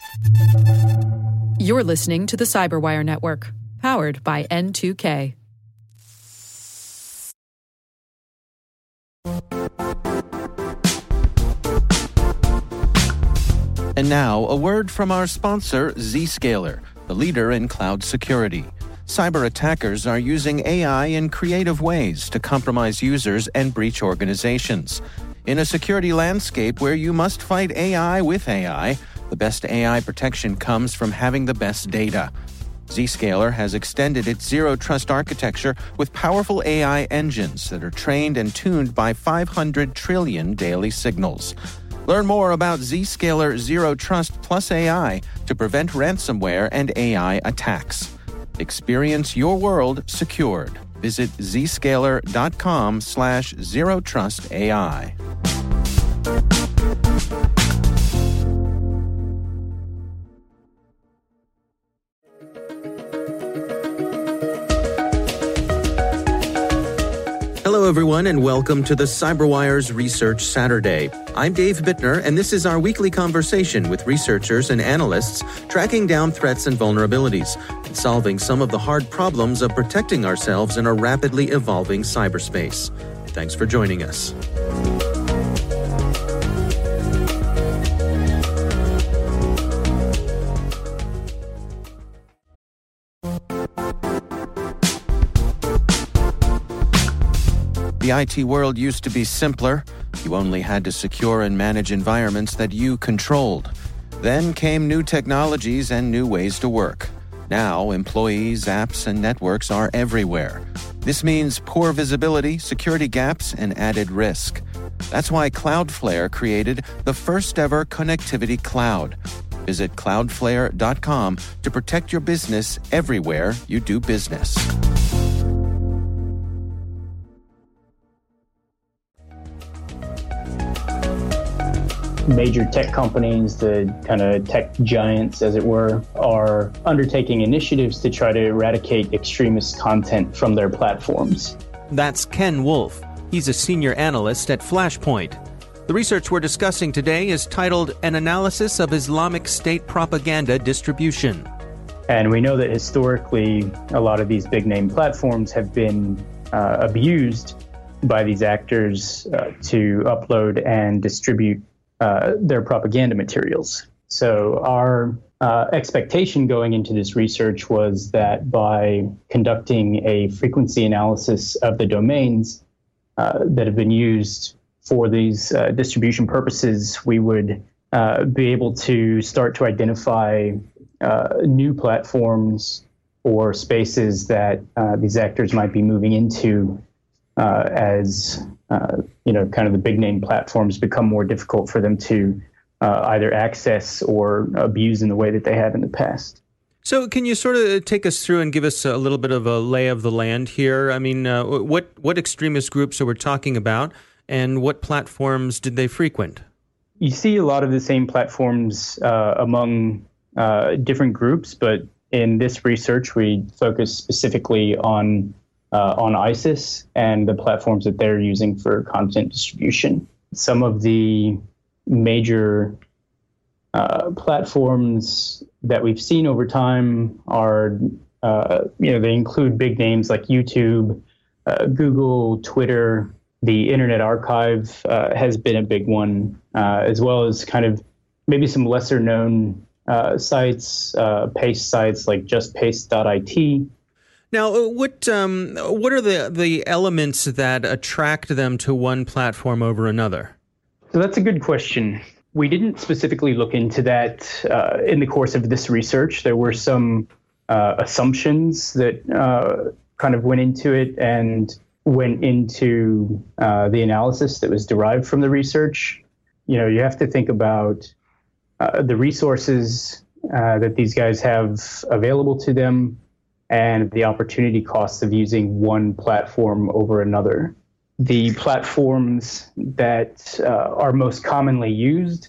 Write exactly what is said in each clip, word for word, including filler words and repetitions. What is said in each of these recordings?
You're listening to the Cyberwire Network, powered by N two K. And now, a word from our sponsor, Zscaler, the leader in cloud security. Cyber attackers are using A I in creative ways to compromise users and breach organizations. In a security landscape where you must fight A I with A I, the best A I protection comes from having the best data. Zscaler has extended its zero-trust architecture with powerful A I engines that are trained and tuned by five hundred trillion daily signals. Learn more about Zscaler Zero Trust Plus A I to prevent ransomware and A I attacks. Experience your world secured. Visit zscaler.com slash zero trust AI. Hello, everyone, and welcome to the CyberWire's Research Saturday. I'm Dave Bittner, and this is our weekly conversation with researchers and analysts tracking down threats and vulnerabilities and solving some of the hard problems of protecting ourselves in a rapidly evolving cyberspace. Thanks for joining us. The I T world used to be simpler. You only had to secure and manage environments that you controlled. Then came new technologies and new ways to work. Now, employees, apps, and networks are everywhere. This means poor visibility, security gaps, and added risk. That's why Cloudflare created the first-ever connectivity cloud. Visit cloudflare dot com to protect your business everywhere you do business. Major tech companies, the kind of tech giants, as it were, are undertaking initiatives to try to eradicate extremist content from their platforms. That's Ken Wolf. He's a senior analyst at Flashpoint. The research we're discussing today is titled An Analysis of Islamic State Propaganda Distribution. And we know that historically, a lot of these big-name platforms have been uh, abused by these actors uh, to upload and distribute Uh, their propaganda materials. So our uh, expectation going into this research was that by conducting a frequency analysis of the domains uh, that have been used for these uh, distribution purposes, we would uh, be able to start to identify uh, new platforms or spaces that uh, these actors might be moving into uh, as Uh, you know, kind of the big name platforms become more difficult for them to uh, either access or abuse in the way that they have in the past. So can you sort of take us through and give us a little bit of a lay of the land here? I mean, uh, what, what extremist groups are we talking about, and what platforms did they frequent? You see a lot of the same platforms uh, among uh, different groups, but in this research, we focus specifically on Uh, on ISIS and the platforms that they're using for content distribution. Some of the major uh, platforms that we've seen over time are, uh, you know, they include big names like YouTube, uh, Google, Twitter. The Internet Archive uh, has been a big one, uh, as well as kind of maybe some lesser known uh, sites, uh, paste sites like just paste dot I T. Now, what um, what are the, the elements that attract them to one platform over another? So that's a good question. We didn't specifically look into that uh, in the course of this research. There were some uh, assumptions that uh, kind of went into it and went into uh, the analysis that was derived from the research. You know, you have to think about uh, the resources uh, that these guys have available to them, and the opportunity costs of using one platform over another. The platforms that uh, are most commonly used,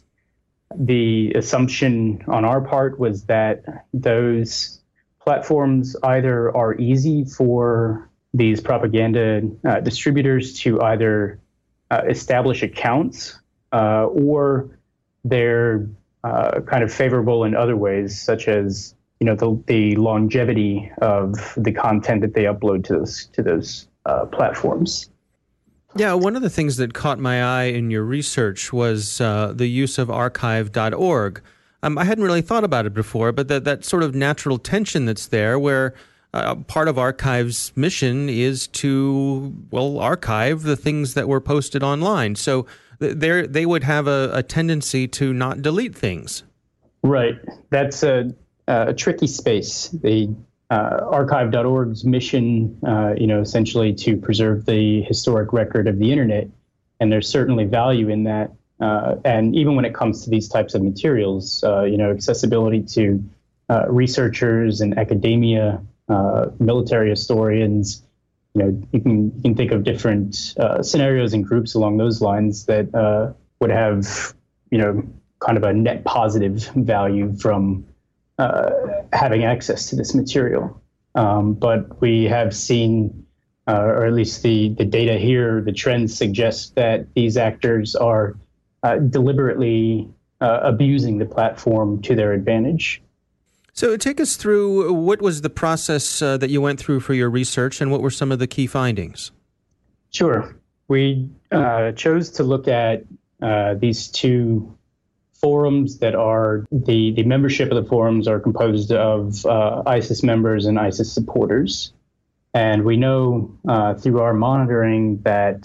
the assumption on our part was that those platforms either are easy for these propaganda uh, distributors to either uh, establish accounts uh, or they're uh, kind of favorable in other ways, such as you know the the longevity of the content that they upload to those to those uh, platforms. Yeah, one of the things that caught my eye in your research was uh, the use of archive dot org. Um, I hadn't really thought about it before, but that, that sort of natural tension that's there where uh, part of Archive's mission is to, well, archive the things that were posted online. So th- they would have a, a tendency to not delete things. Right. That's a, a tricky space. The uh, archive dot org's mission, uh, you know, essentially to preserve the historic record of the internet. And there's certainly value in that. Uh, and even when it comes to these types of materials, uh, you know, accessibility to uh, researchers and academia, uh, military historians, you know, you can you can think of different uh, scenarios and groups along those lines that uh, would have, you know, kind of a net positive value from uh, having access to this material. Um, but we have seen, uh, or at least the the data here, the trends suggest that these actors are Uh, deliberately uh, abusing the platform to their advantage. So take us through what was the process uh, that you went through for your research and what were some of the key findings? Sure. We uh, chose to look at uh, these two forums that are, the, the membership of the forums are composed of uh, ISIS members and ISIS supporters. And we know uh, through our monitoring that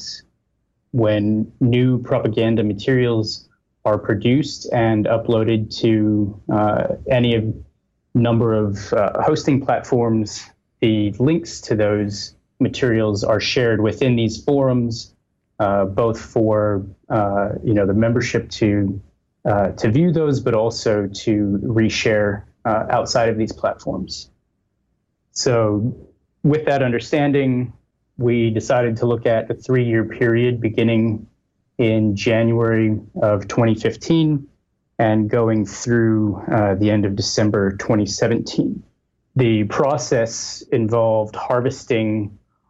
when new propaganda materials are produced and uploaded to uh, any of number of uh, hosting platforms, the links to those materials are shared within these forums, uh, both for uh, you know the membership to uh, to view those, but also to reshare uh, outside of these platforms. So, with that understanding, we decided to look at a three-year period beginning in January of twenty fifteen and going through uh, the end of December twenty seventeen. The process involved harvesting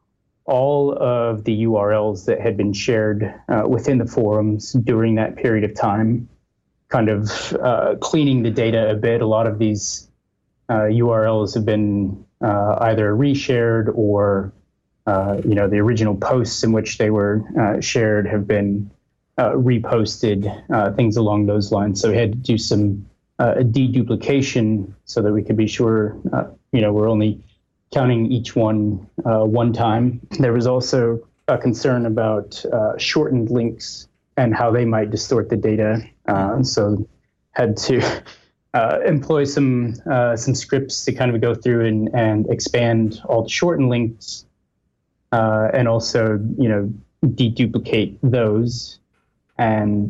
all of the U R Ls that had been shared uh, within the forums during that period of time, kind of uh, cleaning the data a bit. A lot of these uh, U R Ls have been uh, either reshared or Uh, you know, the original posts in which they were uh, shared have been uh, reposted, uh, things along those lines. So we had to do some uh, deduplication so that we could be sure, uh, you know, we're only counting each one uh, one time. There was also a concern about uh, shortened links and how they might distort the data. Uh, so had to uh, employ some uh, some scripts to kind of go through and, and expand all the shortened links. Uh, and also, you know, deduplicate those. And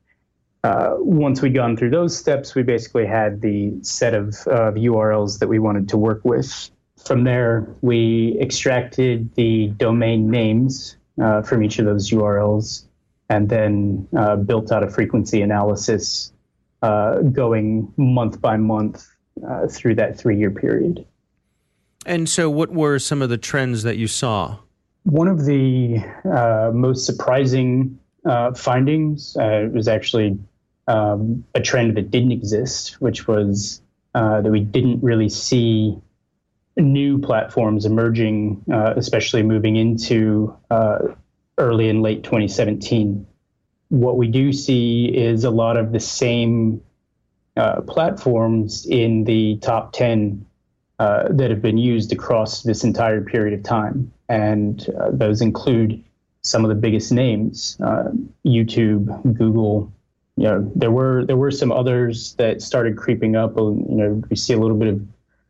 uh, once we'd gone through those steps, we basically had the set of uh, U R Ls that we wanted to work with. From there, we extracted the domain names uh, from each of those U R Ls and then uh, built out a frequency analysis uh, going month by month uh, through that three-year period. And so what were some of the trends that you saw? One of the uh, most surprising uh, findings uh, was actually um, a trend that didn't exist, which was uh, that we didn't really see new platforms emerging, uh, especially moving into uh, early and late twenty seventeen. What we do see is a lot of the same uh, platforms in the top ten uh, that have been used across this entire period of time. And uh, those include some of the biggest names, uh, YouTube, Google. You know, there were there were some others that started creeping up. You know, we see a little bit of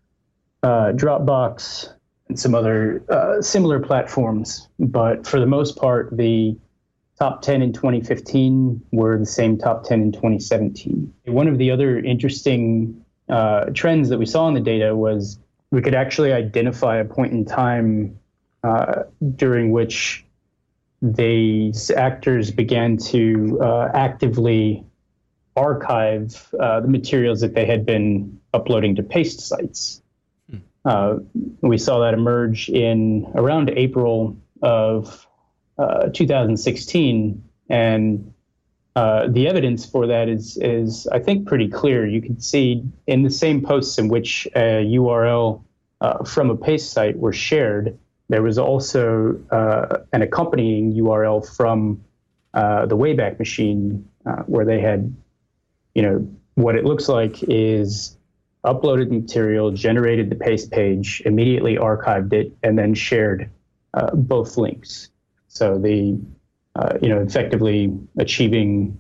uh, Dropbox and some other uh, similar platforms. But for the most part, the top ten in twenty fifteen were the same top ten in twenty seventeen. One of the other interesting uh, trends that we saw in the data was we could actually identify a point in time uh, during which these actors began to uh, actively archive uh, the materials that they had been uploading to paste sites. Hmm. Uh, we saw that emerge in around April of uh, two thousand sixteen, and uh, the evidence for that is, is, I think, pretty clear. You can see in the same posts in which a U R L uh, from a paste site were shared, there was also uh, an accompanying U R L from uh, the Wayback Machine, uh, where they had, you know, what it looks like is uploaded material, generated the paste page, immediately archived it, and then shared uh, both links. So the, uh, you know, effectively achieving,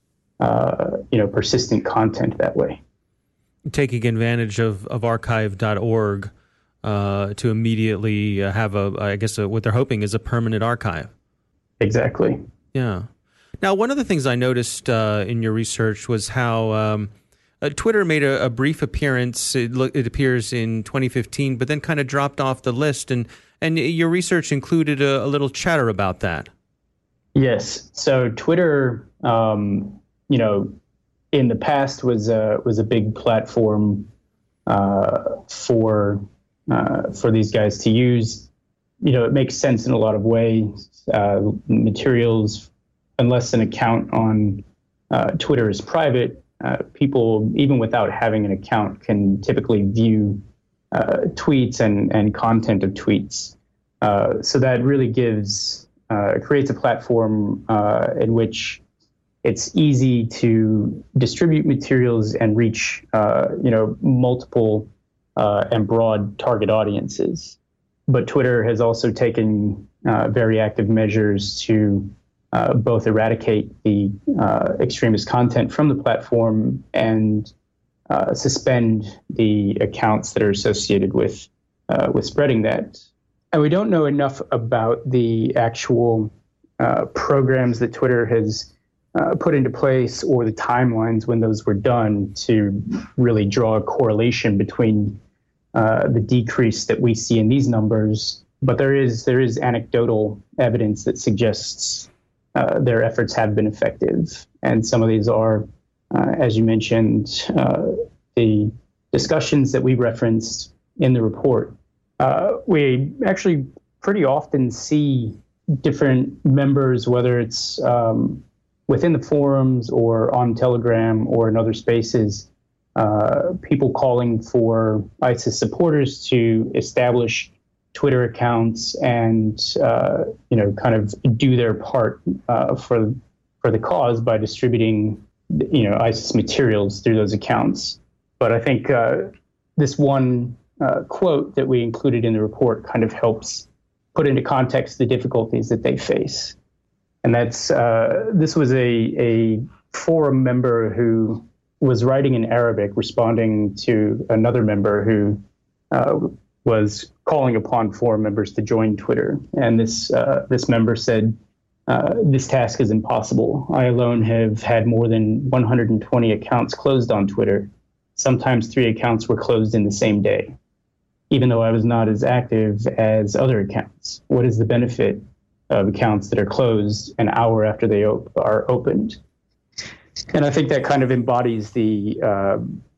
uh, you know, persistent content that way. Taking advantage of, of archive dot org uh, to immediately uh, have a, I guess, a, what they're hoping is a permanent archive. Exactly. Yeah. Now, one of the things I noticed uh, in your research was how um, uh, Twitter made a, a brief appearance. It, lo- it appears in twenty fifteen, but then kind of dropped off the list. And, and your research included a, a little chatter about that. Yes. So Twitter, um, you know, in the past was a, was a big platform uh, for uh, for these guys to use. You know, it makes sense in a lot of ways. Uh, materials, unless an account on uh, Twitter is private, uh, people, even without having an account, can typically view uh, tweets and, and content of tweets. Uh, so that really gives, uh, creates a platform uh, in which it's easy to distribute materials and reach, uh, you know, multiple uh, and broad target audiences. But Twitter has also taken uh, very active measures to uh, both eradicate the uh, extremist content from the platform and uh, suspend the accounts that are associated with uh, with spreading that. And we don't know enough about the actual uh, programs that Twitter has uh, put into place or the timelines when those were done to really draw a correlation between uh, the decrease that we see in these numbers. But there is there is anecdotal evidence that suggests uh, their efforts have been effective. And some of these are, uh, as you mentioned, uh, the discussions that we referenced in the report. Uh, we actually pretty often see different members, whether it's um, within the forums or on Telegram or in other spaces, uh, people calling for ISIS supporters to establish Twitter accounts and, uh, you know, kind of do their part uh, for for the cause by distributing, you know, ISIS materials through those accounts. But I think uh, this one uh, quote that we included in the report kind of helps put into context the difficulties that they face. And that's uh, this was a, a forum member who was writing in Arabic, responding to another member who uh, was calling upon forum members to join Twitter. And this uh, this member said, uh, this task is impossible. I alone have had more than one hundred twenty accounts closed on Twitter. Sometimes three accounts were closed in the same day, even though I was not as active as other accounts. What is the benefit of accounts that are closed an hour after they op- are opened? And I think that kind of embodies the uh,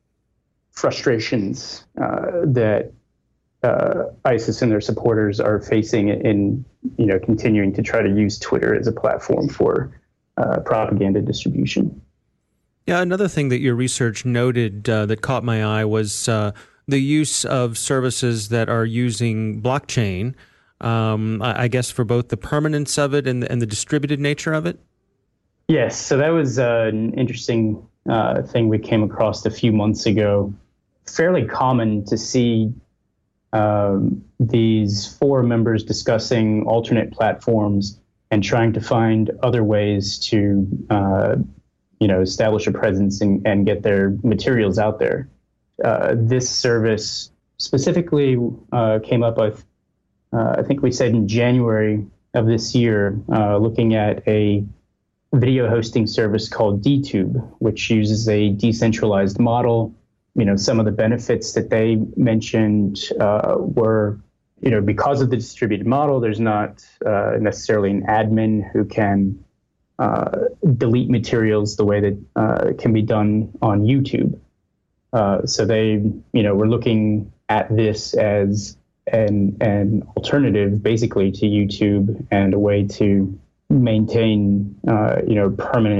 frustrations uh, that uh, ISIS and their supporters are facing in, you know, continuing to try to use Twitter as a platform for uh, propaganda distribution. Yeah, another thing that your research noted uh, that caught my eye was uh, the use of services that are using blockchain, um, I, I guess for both the permanence of it and the, and the distributed nature of it. Yes, so that was uh, an interesting uh, thing we came across a few months ago. Fairly common to see um, these forum members discussing alternate platforms and trying to find other ways to, uh, you know, establish a presence and, and get their materials out there. Uh, this service specifically uh, came up with, uh, I think we said in January of this year, uh, looking at a video hosting service called DTube, which uses a decentralized model. You know, some of the benefits that they mentioned uh, were, you know, because of the distributed model, there's not uh, necessarily an admin who can uh, delete materials the way that uh, it can be done on YouTube. Uh, so they, you know, were looking at this as an an alternative, basically, to YouTube and a way to maintain, uh, you know, permanent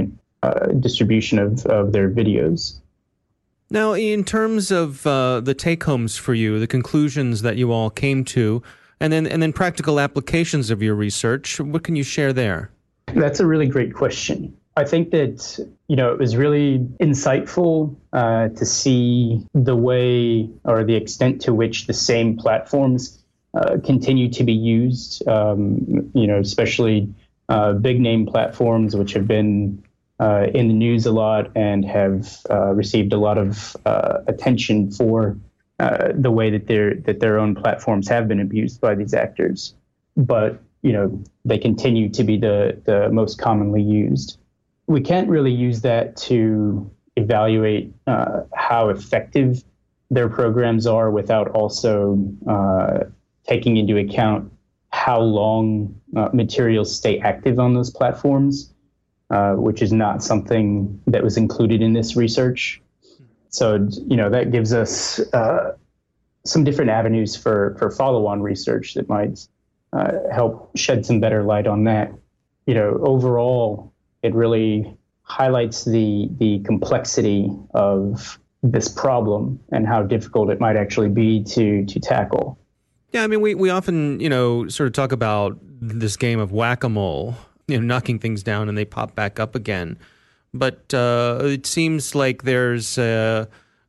uh, distribution of, of their videos. Now, in terms of uh, the take-homes for you, the conclusions that you all came to, and then and then practical applications of your research, what can you share there? That's a really great question. I think that, you know, it was really insightful uh, to see the way or the extent to which the same platforms uh, continue to be used, um, you know, especially uh, big name platforms, which have been uh, in the news a lot and have uh, received a lot of uh, attention for uh, the way that their that their own platforms have been abused by these actors. But, you know, they continue to be the, the most commonly used. We can't really use that to evaluate uh, how effective their programs are without also uh, taking into account how long uh, materials stay active on those platforms, uh, which is not something that was included in this research. So, you know, that gives us uh, some different avenues for, for follow-on research that might uh, help shed some better light on that. You know, overall, it really highlights the the complexity of this problem and how difficult it might actually be to to tackle. Yeah, I mean, we, we often, you know, sort of talk about this game of whack-a-mole, you know, knocking things down and they pop back up again. But uh, it seems like there's a,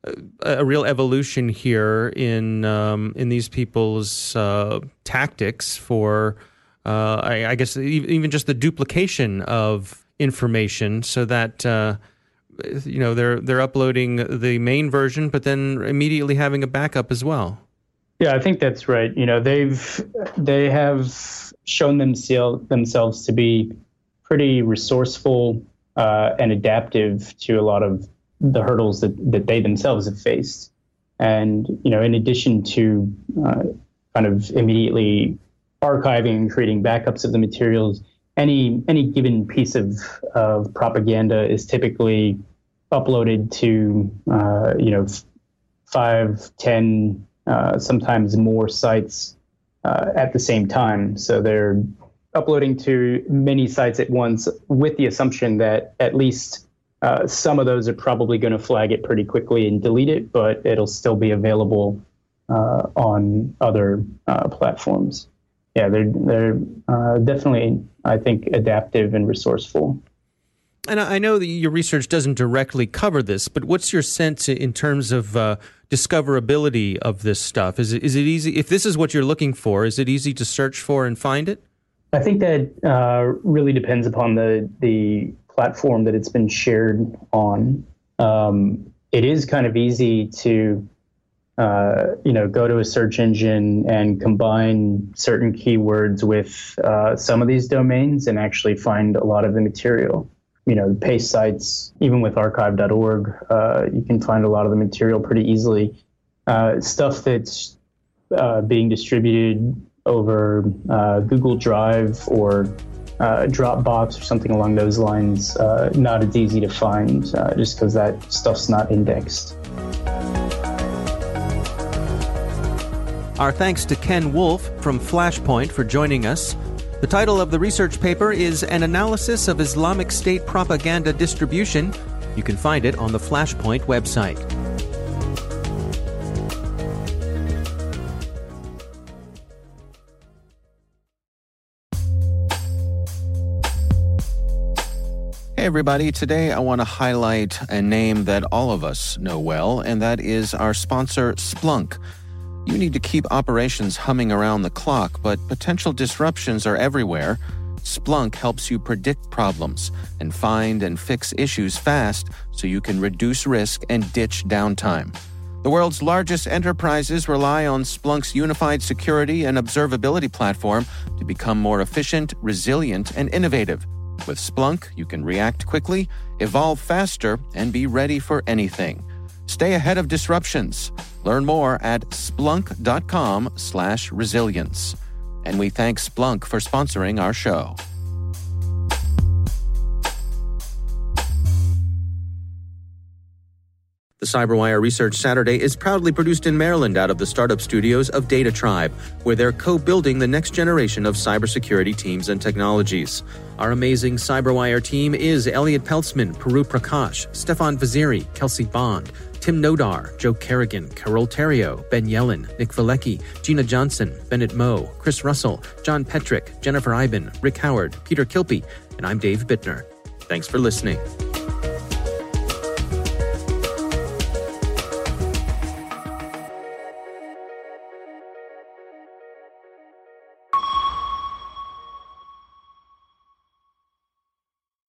a real evolution here in um, in these people's uh, tactics for, uh, I, I guess, even just the duplication of information, so that uh, you know they're they're uploading the main version, but then immediately having a backup as well. Yeah, I think that's right. You know, they've they have shown themselves themselves to be pretty resourceful uh, and adaptive to a lot of the hurdles that, that they themselves have faced. And, you know, in addition to uh, kind of immediately archiving and creating backups of the materials, any any given piece of, of propaganda is typically uploaded to, uh, you know, five, ten, uh, sometimes more sites uh, at the same time. So they're uploading to many sites at once with the assumption that at least uh, some of those are probably going to flag it pretty quickly and delete it, but it'll still be available uh, on other uh, platforms. Yeah, they're they're uh, definitely, I think, adaptive and resourceful. And I know that your research doesn't directly cover this, but what's your sense in terms of uh, discoverability of this stuff? Is it is it easy? If this is what you're looking for, is it easy to search for and find it? I think that uh, really depends upon the the platform that it's been shared on. Um, it is kind of easy to Uh, you know, go to a search engine and combine certain keywords with uh, some of these domains and actually find a lot of the material. You know, the paste sites, even with archive dot org, uh, you can find a lot of the material pretty easily. Uh, stuff that's uh, being distributed over uh, Google Drive or uh, Dropbox or something along those lines, uh, not as easy to find uh, just because that stuff's not indexed. Our thanks to Ken Wolf from Flashpoint for joining us. The title of the research paper is An Analysis of Islamic State Propaganda Distribution. You can find it on the Flashpoint website. Hey everybody, today I want to highlight a name that all of us know well, and that is our sponsor, Splunk. You need to keep operations humming around the clock, but potential disruptions are everywhere. Splunk helps you predict problems and find and fix issues fast so you can reduce risk and ditch downtime. The world's largest enterprises rely on Splunk's unified security and observability platform to become more efficient, resilient, and innovative. With Splunk, you can react quickly, evolve faster, and be ready for anything. Stay ahead of disruptions. Learn more at splunk.com slash resilience. And we thank Splunk for sponsoring our show. The CyberWire Research Saturday is proudly produced in Maryland out of the startup studios of Data Tribe, where they're co-building the next generation of cybersecurity teams and technologies. Our amazing CyberWire team is Elliot Peltzman, Puru Prakash, Stefan Vaziri, Kelsey Bond, Tim Nodar, Joe Kerrigan, Carol Terrio, Ben Yellen, Nick Valecki, Gina Johnson, Bennett Moe, Chris Russell, John Petrick, Jennifer Iben, Rick Howard, Peter Kilpie, and I'm Dave Bittner. Thanks for listening.